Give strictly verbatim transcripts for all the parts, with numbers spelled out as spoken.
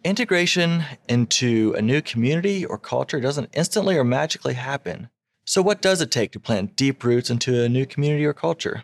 Integration into a new community or culture doesn't instantly or magically happen. So what does it take to plant deep roots into a new community or culture?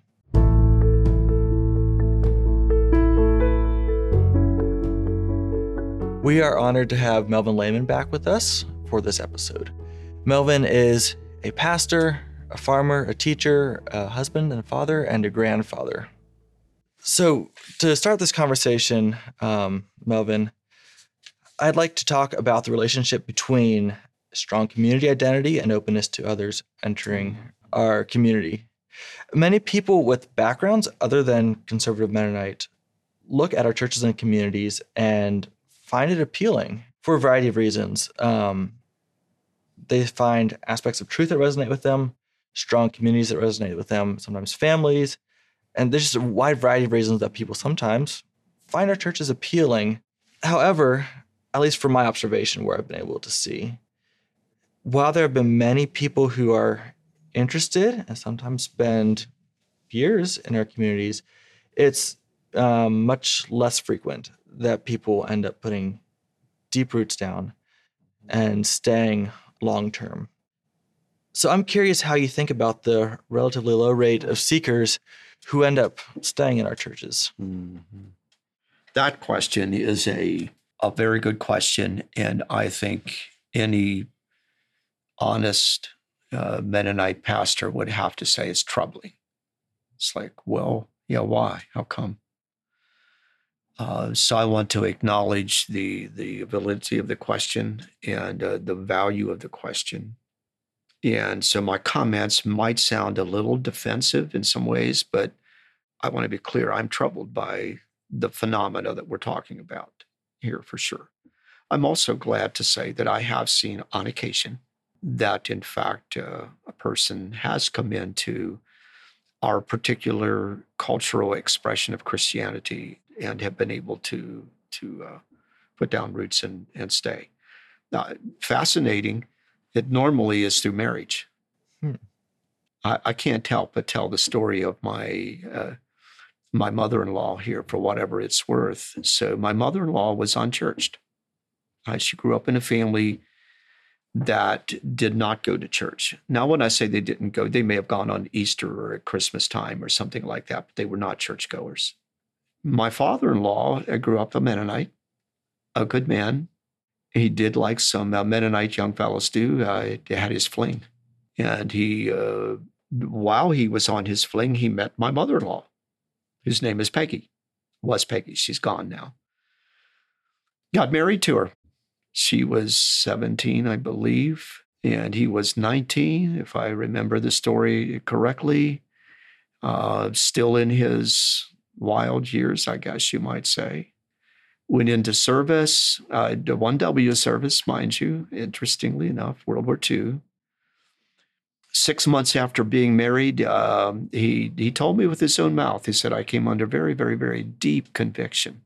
We are honored to have Melvin Lehman back with us for this episode. Melvin is a pastor, a farmer, a teacher, a husband and father, and a grandfather. So to start this conversation, um, Melvin, I'd like to talk about the relationship between strong community identity and openness to others entering our community. Many people with backgrounds other than conservative Mennonite look at our churches and communities and find it appealing for a variety of reasons. Um, they find aspects of truth that resonate with them, strong communities that resonate with them, sometimes families, and there's just a wide variety of reasons that people sometimes find our churches appealing. However, at least from my observation where I've been able to see, while there have been many people who are interested and sometimes spend years in our communities, it's um, much less frequent that people end up putting deep roots down and staying long-term. So I'm curious how you think about the relatively low rate of seekers who end up staying in our churches. Mm-hmm. That question is a a very good question, and I think any honest uh, Mennonite pastor would have to say it's troubling. It's like, well, yeah, why? How come? Uh, so I want to acknowledge the the validity of the question and uh, the value of the question. And so my comments might sound a little defensive in some ways, but I want to be clear. I'm troubled by the phenomena that we're talking about here for sure. I'm also glad to say that I have seen on occasion that, in fact, uh, a person has come into our particular cultural expression of Christianity and have been able to, to uh, put down roots and, and stay. Now, fascinating, it normally is through marriage. Hmm. I, I can't help but tell the story of my uh, my mother-in-law here for whatever it's worth. So my mother-in-law was unchurched. Uh, she grew up in a family that did not go to church. Now, when I say they didn't go, they may have gone on Easter or at Christmas time or something like that, but they were not churchgoers. My father-in-law uh, grew up a Mennonite, a good man. He did like some uh, Mennonite young fellows do. Uh, he had his fling. And he, uh, while he was on his fling, he met my mother-in-law, whose name is Peggy. Was Peggy. She's gone now. Got married to her. She was seventeen, I believe, and he was nineteen, if I remember the story correctly. Uh, still in his wild years, I guess you might say. Went into service, uh, the one W service, mind you, interestingly enough, World War Two. Six months after being married, um, he he told me with his own mouth, he said, I came under very, very, very deep conviction.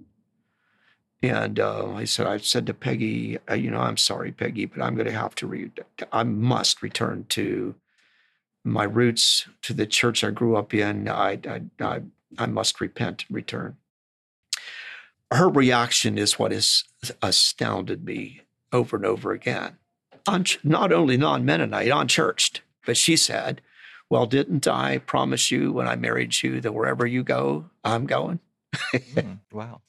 And uh, I said, I said to Peggy, uh, you know, I'm sorry, Peggy, but I'm going to have to, re- I must return to my roots, to the church I grew up in. I, I, I, I must repent and return. Her reaction is what has astounded me over and over again. Un- not only non-Mennonite, unchurched, but she said, well, didn't I promise you when I married you that wherever you go, I'm going? mm, wow.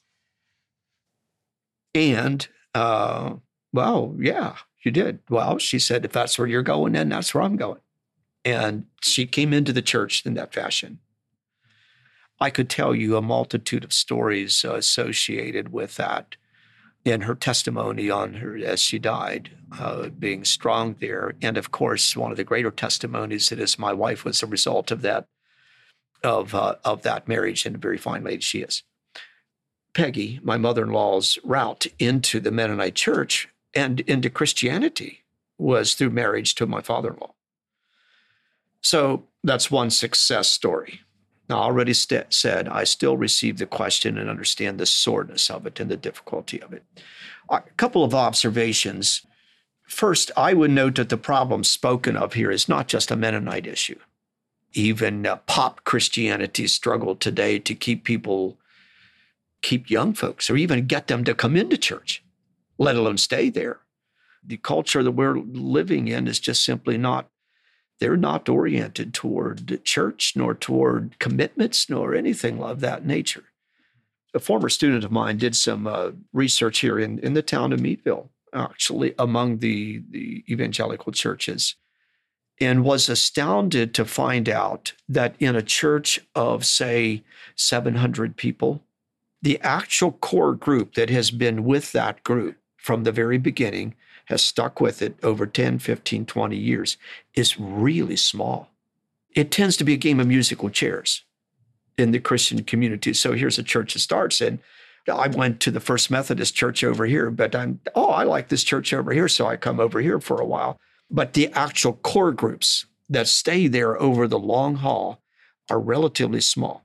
And, uh, well, yeah, you did. Well, she said, if that's where you're going, then that's where I'm going. And she came into the church in that fashion. I could tell you a multitude of stories uh, associated with that in her testimony on her as she died, uh, being strong there. And of course, one of the greater testimonies is my wife was a result of that, of, uh, of that marriage, and a very fine lady she is. Peggy, my mother-in-law's route into the Mennonite church and into Christianity was through marriage to my father-in-law. So that's one success story. Now, I already st- said I still receive the question and understand the soreness of it and the difficulty of it. A couple of observations. First, I would note that the problem spoken of here is not just a Mennonite issue. Even uh, pop Christianity struggled today to keep people keep young folks or even get them to come into church. let alone stay there. The culture that we're living in is just simply not, they're not oriented toward church, nor toward commitments, nor anything of that nature. A former student of mine did some uh, research here in, in the town of Meadville, actually, among the, the evangelical churches, and was astounded to find out that in a church of, say, seven hundred people, the actual core group that has been with that group from the very beginning, has stuck with it over ten, fifteen, twenty years, is really small. It tends to be a game of musical chairs in the Christian community. So here's a church that starts, and I went to the First Methodist church over here, but I'm, oh, I like this church over here, so I come over here for a while. But the actual core groups that stay there over the long haul are relatively small.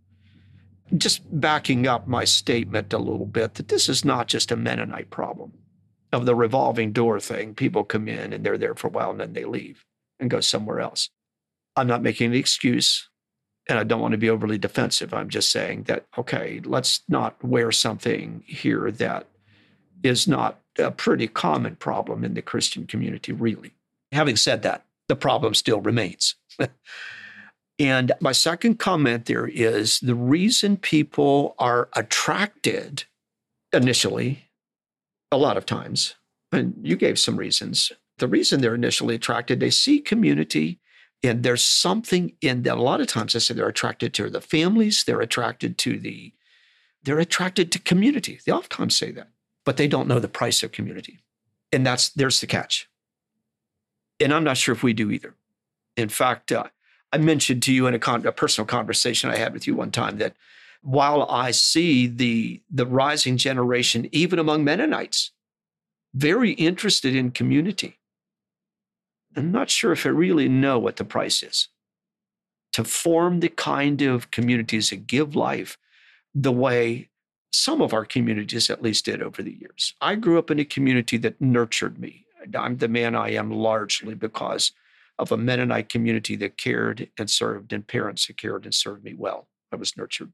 Just backing up my statement a little bit, that this is not just a Mennonite problem of the revolving door thing. People come in and they're there for a while and then they leave and go somewhere else. I'm not making an excuse, and I don't want to be overly defensive. I'm just saying that, okay, let's not wear something here that is not a pretty common problem in the Christian community, really. Having said that, the problem still remains. And my second comment there is the reason people are attracted initially, a lot of times, and you gave some reasons, the reason they're initially attracted, they see community, and there's something in that. A lot of times I say they're attracted to the families, they're attracted to the, they're attracted to community. They oftentimes say that, but they don't know the price of community. And that's, there's the catch. And I'm not sure if we do either. In fact, uh, I mentioned to you in a, con- a personal conversation I had with you one time that while I see the, the rising generation, even among Mennonites, very interested in community, I'm not sure if I really know what the price is to form the kind of communities that give life the way some of our communities at least did over the years. I grew up in a community that nurtured me. I'm the man I am largely because of a Mennonite community that cared and served, and parents that cared and served me well. I was nurtured.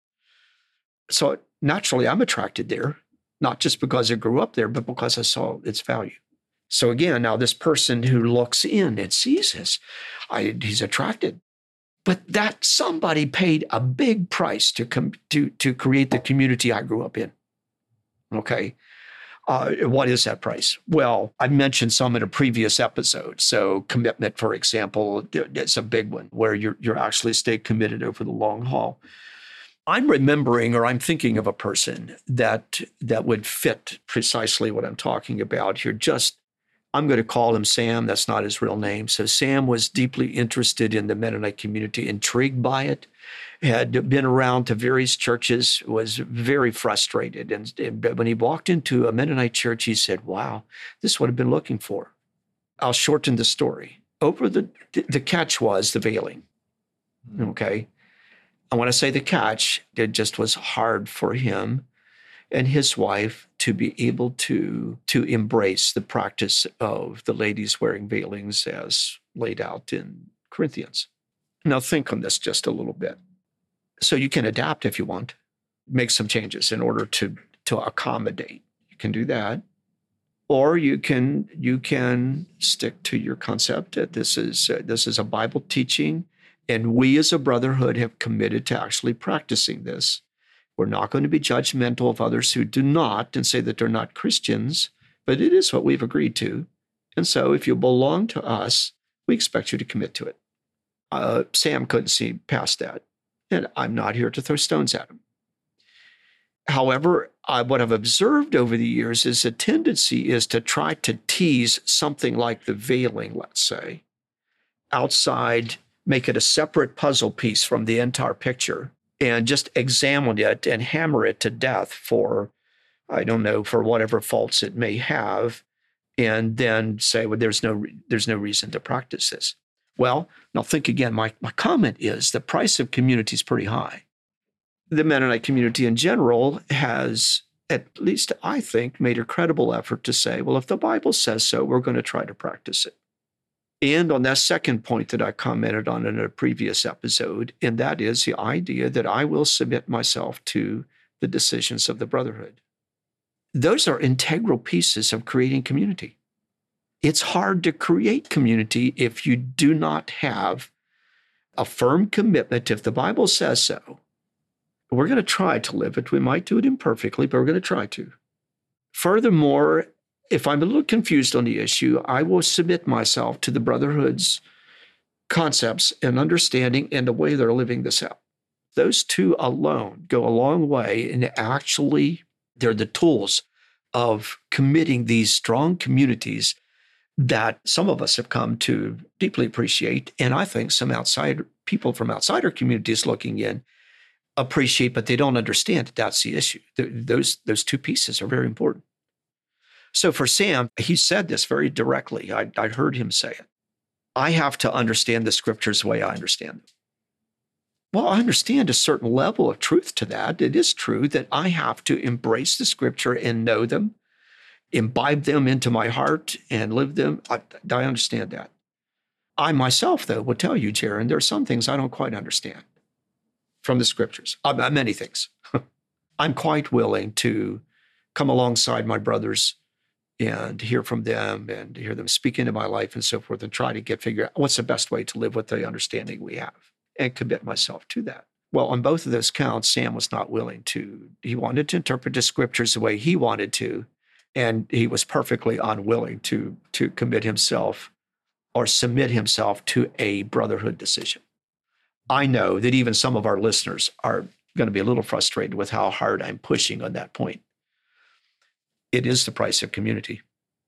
So naturally, I'm attracted there, not just because I grew up there, but because I saw its value. So again, now this person who looks in and sees this, I, he's attracted. But that somebody paid a big price to, com- to, to create the community I grew up in, okay? Uh, what is that price? Well, I mentioned some in a previous episode. So commitment, for example, it's a big one where you're, you're actually stay committed over the long haul. I'm remembering, or I'm thinking of a person that, that would fit precisely what I'm talking about here. Just, I'm going to call him Sam. That's not his real name. So Sam was deeply interested in the Mennonite community, intrigued by it, had been around to various churches, was very frustrated. And, and when he walked into a Mennonite church, he said, wow, this is what I've been looking for. I'll shorten the story. Over the, the catch was the veiling, okay? And when I say the catch, it just was hard for him and his wife to be able to, to embrace the practice of the ladies wearing veilings as laid out in Corinthians. Now think on this just a little bit. So you can adapt if you want, make some changes in order to, to accommodate. You can do that. Or you can, you can stick to your concept that this is, uh, this is a Bible teaching, and we as a brotherhood have committed to actually practicing this. We're not going to be judgmental of others who do not and say that they're not Christians, but it is what we've agreed to. And so if you belong to us, we expect you to commit to it. Uh, Sam couldn't see past that, and I'm not here to throw stones at him. However, I, what I've observed over the years is a tendency is to try to tease something like the veiling, let's say, outside, make it a separate puzzle piece from the entire picture, and just examine it and hammer it to death for, I don't know, for whatever faults it may have, and then say, well, there's no, there's no reason to practice this. Well, now think again, my, my comment is the price of community is pretty high. The Mennonite community in general has, at least I think, made a credible effort to say, well, if the Bible says so, we're going to try to practice it. And on that second point that I commented on in a previous episode, and that is the idea that I will submit myself to the decisions of the brotherhood. those are integral pieces of creating community. It's hard to create community if you do not have a firm commitment. If the Bible says so, we're going to try to live it. We might do it imperfectly, but we're going to try to. Furthermore, if I'm a little confused on the issue, I will submit myself to the Brotherhood's concepts and understanding and the way they're living this out. Those two alone go a long way in actually, they're the tools of committing these strong communities that some of us have come to deeply appreciate. And I think some outside people from outsider communities looking in appreciate, but they don't understand that that's the issue. Those, those two pieces are very important. So for Sam, he said this very directly. I, I heard him say it. I have to understand the scriptures the way I understand them. Well, I understand a certain level of truth to that. It is true that I have to embrace the scripture and know them, imbibe them into my heart and live them. I, I understand that. I myself, though, will tell you, Jaron, there are some things I don't quite understand from the scriptures, uh, many things. I'm quite willing to come alongside my brothers and hear from them and hear them speak into my life and so forth and try to get figure out what's the best way to live with the understanding we have and commit myself to that. Well, on both of those counts, Sam was not willing to. He wanted to interpret the scriptures the way he wanted to, and he was perfectly unwilling to, to commit himself or submit himself to a brotherhood decision. I know that even some of our listeners are going to be a little frustrated with how hard I'm pushing on that point. It is the price of community.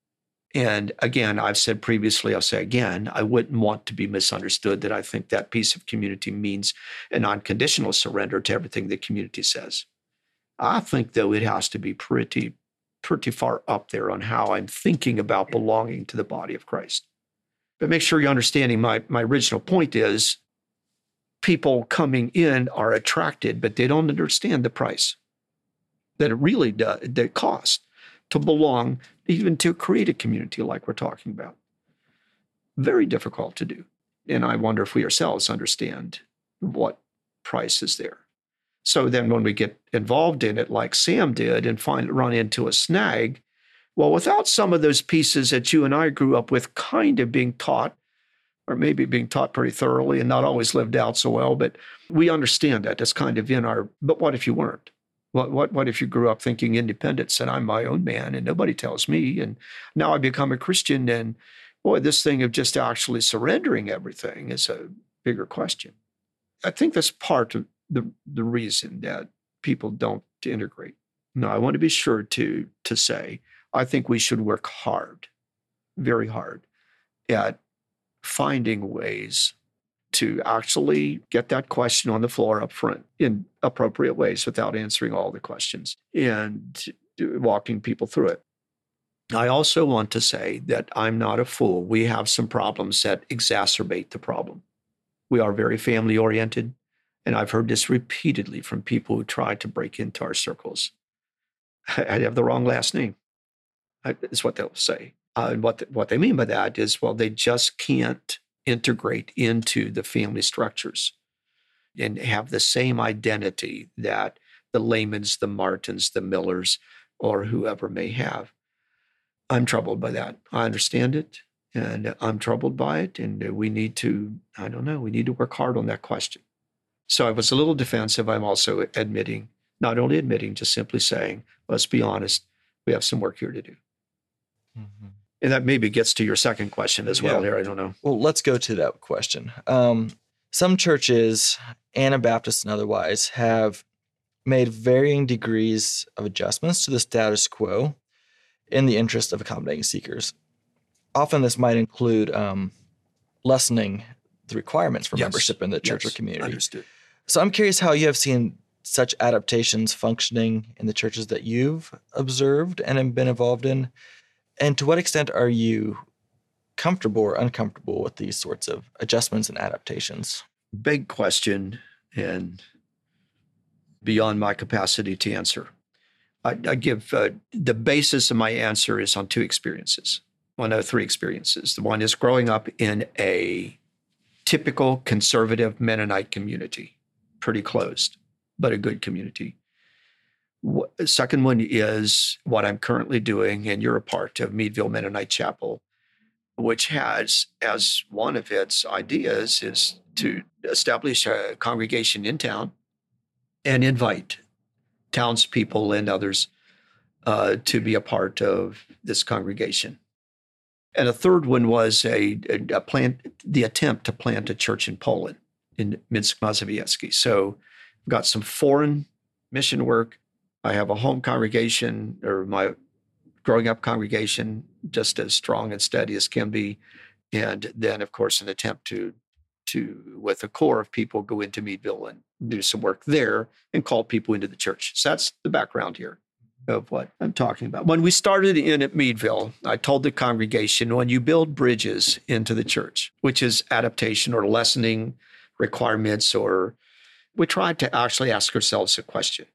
And again, I've said previously, I'll say again, I wouldn't want to be misunderstood that I think that piece of community means an unconditional surrender to everything the community says. I think, though, it has to be pretty, pretty far up there on how I'm thinking about belonging to the body of Christ. But make sure you're understanding my, my original point is people coming in are attracted, but they don't understand the price that it really does, the cost to belong, even to create a community like we're talking about. Very difficult to do. And I wonder if we ourselves understand what price is there. So then when we get involved in it like Sam did and find run into a snag, well, without some of those pieces that you and I grew up with kind of being taught, or maybe being taught pretty thoroughly and not always lived out so well, but we understand that. That's kind of in our, but what if you weren't? What, what, what if you grew up thinking independence and I'm my own man and nobody tells me, and now I become a Christian, and boy, this thing of just actually surrendering everything is a bigger question. I think that's part of the, the reason that people don't integrate. No, I want to be sure to, to say, I think we should work hard, very hard, at finding ways to actually get that question on the floor up front in appropriate ways without answering all the questions and walking people through it. I also want to say that I'm not a fool. We have some problems that exacerbate the problem. We are very family oriented, and I've heard this repeatedly from people who try to break into our circles. I have the wrong last name, is what they'll say. Uh, and what, the, what they mean by that is, well, they just can't integrate into the family structures and have the same identity that the Lamans, the Martins, the Millers, or whoever may have. I'm troubled by that. I understand it, and I'm troubled by it, and we need to, I don't know, we need to work hard on that question. So I was a little defensive. I'm also admitting, not only admitting, just simply saying, let's be honest, we have some work here to do. Mm-hmm. And that maybe gets to your second question as well, yeah. Here. I don't know. Well, let's go to that question. Um, some churches, Anabaptists and otherwise, have made varying degrees of adjustments to the status quo in the interest of accommodating seekers. Often this might include um, lessening the requirements for yes. membership in the church yes. or community. Understood. So I'm curious how you have seen such adaptations functioning in the churches that you've observed and have been involved in. And to what extent are you comfortable or uncomfortable with these sorts of adjustments and adaptations? Big question, and beyond my capacity to answer. I, I give uh, the basis of my answer is on two experiences. Well, no, three experiences. The one is growing up in a typical conservative Mennonite community, pretty closed, but a good community. The second one is what I'm currently doing, and you're a part of Meadville Mennonite Chapel, which has as one of its ideas is to establish a congregation in town and invite townspeople and others uh, to be a part of this congregation. And a third one was a, a, a plant, the attempt to plant a church in Poland, in Minsk Mazowiecki. So I've got some foreign mission work. I have a home congregation, or my growing up congregation, just as strong and steady as can be. And then, of course, an attempt to, to with a core of people, go into Meadville and do some work there and call people into the church. So that's the background here of what I'm talking about. When we started in at Meadville, I told the congregation, when you build bridges into the church, which is adaptation or lessening requirements, or we tried to actually ask ourselves a question.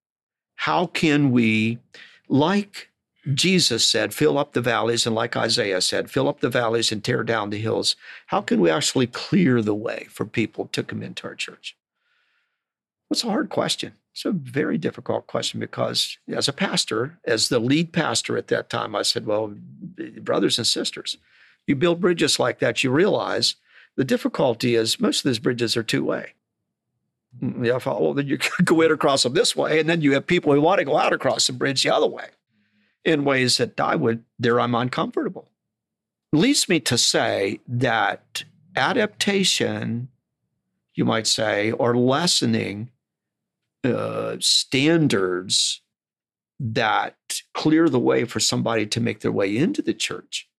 How can we, like Jesus said, fill up the valleys, and like Isaiah said, fill up the valleys and tear down the hills, how can we actually clear the way for people to come into our church? It's a hard question. It's a very difficult question, because as a pastor, as the lead pastor at that time, I said, well, brothers and sisters, you build bridges like that, you realize the difficulty is most of these bridges are two-way. You have, oh, then you go in across them this way, and then you have people who want to go out across the bridge the other way in ways that I would, there I'm uncomfortable. Leads me to say that adaptation, you might say, or lessening uh, standards that clear the way for somebody to make their way into the church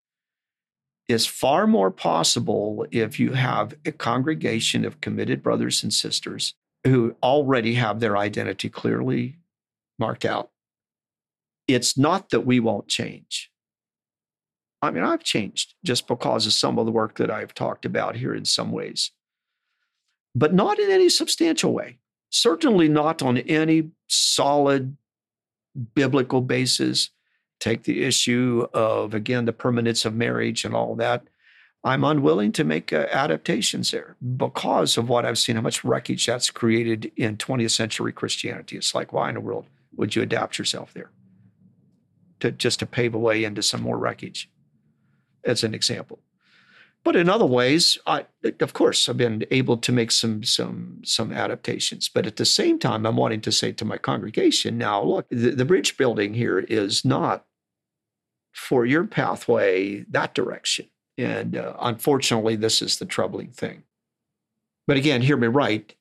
is far more possible if you have a congregation of committed brothers and sisters who already have their identity clearly marked out. It's not that we won't change. I mean, I've changed just because of some of the work that I've talked about here in some ways, but not in any substantial way. Certainly not on any solid biblical basis. Take the issue of, again, the permanence of marriage and all that. I'm unwilling to make uh, adaptations there because of what I've seen, how much wreckage that's created in twentieth century Christianity. It's like, why in the world would you adapt yourself there? To, just to pave a way into some more wreckage, as an example. But in other ways, I, of course, I've been able to make some, some, some adaptations. But at the same time, I'm wanting to say to my congregation, now, look, the, the bridge building here is not for your pathway that direction. And uh, unfortunately, this is the troubling thing. But again, hear me right,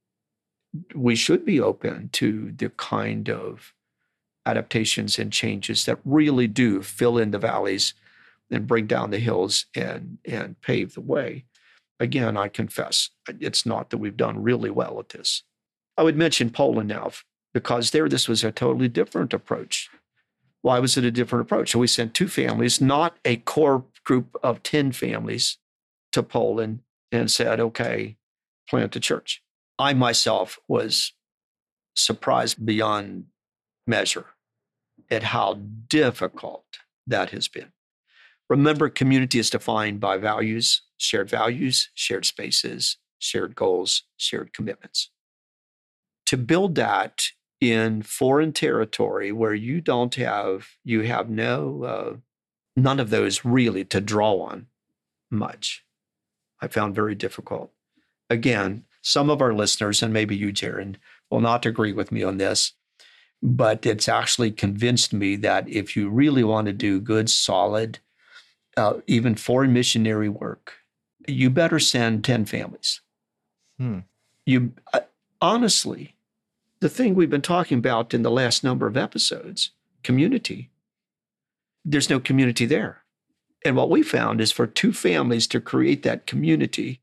we should be open to the kind of adaptations and changes that really do fill in the valleys and bring down the hills and, and pave the way. Again, I confess, it's not that we've done really well at this. I would mention Poland now, because there this was a totally different approach. Why was it a different approach? So we sent two families, not a core group of ten families, to Poland and said, okay, plant a church. I myself was surprised beyond measure at how difficult that has been. Remember, community is defined by values, shared values, shared spaces, shared goals, shared commitments. To build that in foreign territory where you don't have, you have no, uh, none of those really to draw on much, I found very difficult. Again, some of our listeners, and maybe you, Jaron, will not agree with me on this, but it's actually convinced me that if you really want to do good, solid, uh, even foreign missionary work, you better send ten families. Hmm. You uh, honestly, the thing we've been talking about in the last number of episodes, community, there's no community there. And what we found is for two families to create that community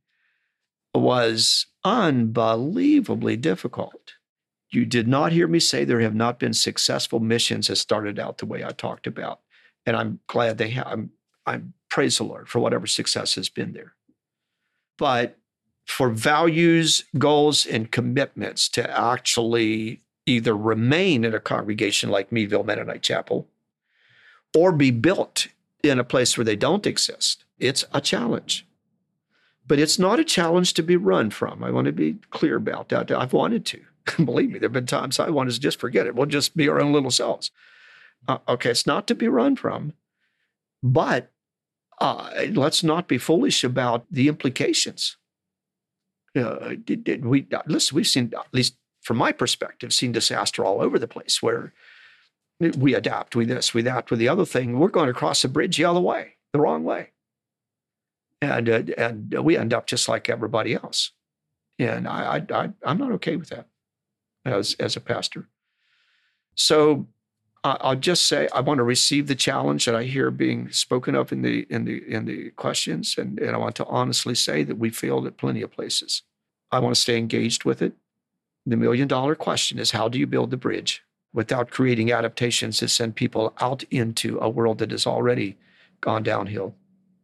was unbelievably difficult. You did not hear me say there have not been successful missions that started out the way I talked about. And I'm glad they have. I'm, I'm praise the Lord for whatever success has been there. But for values, goals, and commitments to actually either remain in a congregation like Meadville Mennonite Chapel or be built in a place where they don't exist, it's a challenge. But it's not a challenge to be run from. I want to be clear about that. I've wanted to. Believe me, there have been times I wanted to just forget it. We'll just be our own little selves. Uh, okay, it's not to be run from, but uh, let's not be foolish about the implications. Uh, did, did we listen? We've seen, at least from my perspective, seen disaster all over the place where we adapt, we this, we that, with the other thing. We're going to cross the bridge the other way, the wrong way, and uh, and we end up just like everybody else. And I, I, I I'm not okay with that as as a pastor. So uh, I'll just say I want to receive the challenge that I hear being spoken of in the in the in the questions, and, and I want to honestly say that we failed at plenty of places. I want to stay engaged with it. The million dollar question is, how do you build the bridge without creating adaptations that send people out into a world that has already gone downhill,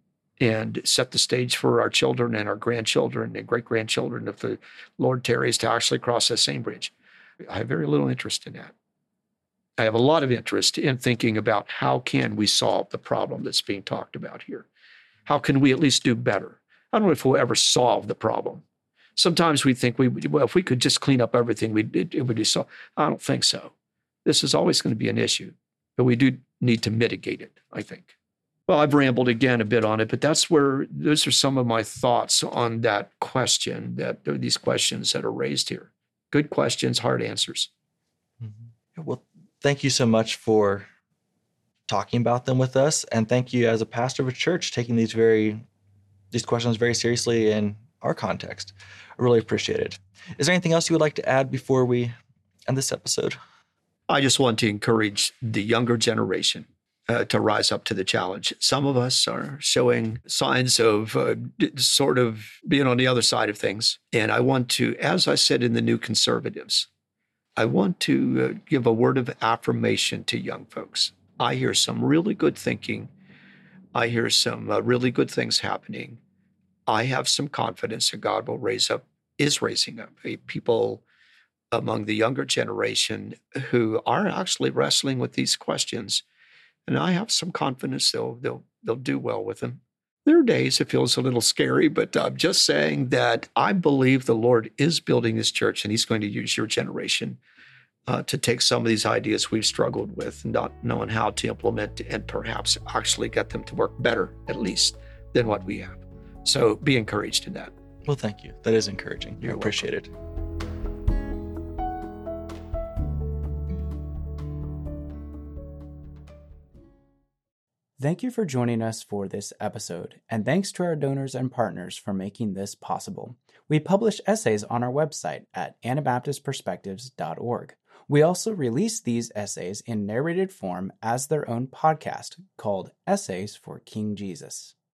and set the stage for our children and our grandchildren and great-grandchildren, if the Lord tarries, to actually cross that same bridge? I have very little interest in that. I have a lot of interest in thinking about how can we solve the problem that's being talked about here? How can we at least do better? I don't know if we'll ever solve the problem. Sometimes we think, we well, if we could just clean up everything, we'd, it, it would be so. I don't think so. This is always going to be an issue, but we do need to mitigate it, I think. Well, I've rambled again a bit on it, but that's where, those are some of my thoughts on that question, that these questions that are raised here. Good questions, hard answers. Mm-hmm. Well, thank you so much for talking about them with us. And thank you as a pastor of a church taking these very, these questions very seriously in our context. I really appreciate it. Is there anything else you would like to add before we end this episode? I just want to encourage the younger generation uh, to rise up to the challenge. Some of us are showing signs of uh, sort of being on the other side of things. And I want to, as I said in the New Conservatives, I want to uh, give a word of affirmation to young folks. I hear some really good thinking. I hear some uh, really good things happening. I have some confidence that God will raise up, is raising up a people among the younger generation who are actually wrestling with these questions. And I have some confidence they'll, they'll, they'll do well with them. There are days it feels a little scary, but I'm just saying that I believe the Lord is building His church, and He's going to use your generation uh, to take some of these ideas we've struggled with, not knowing how to implement, and perhaps actually get them to work better, at least, than what we have. So be encouraged in that. Well, thank you. That is encouraging. You're I appreciate welcome. it. Thank you for joining us for this episode, and thanks to our donors and partners for making this possible. We publish essays on our website at anabaptist perspectives dot org. We also release these essays in narrated form as their own podcast called Essays for King Jesus.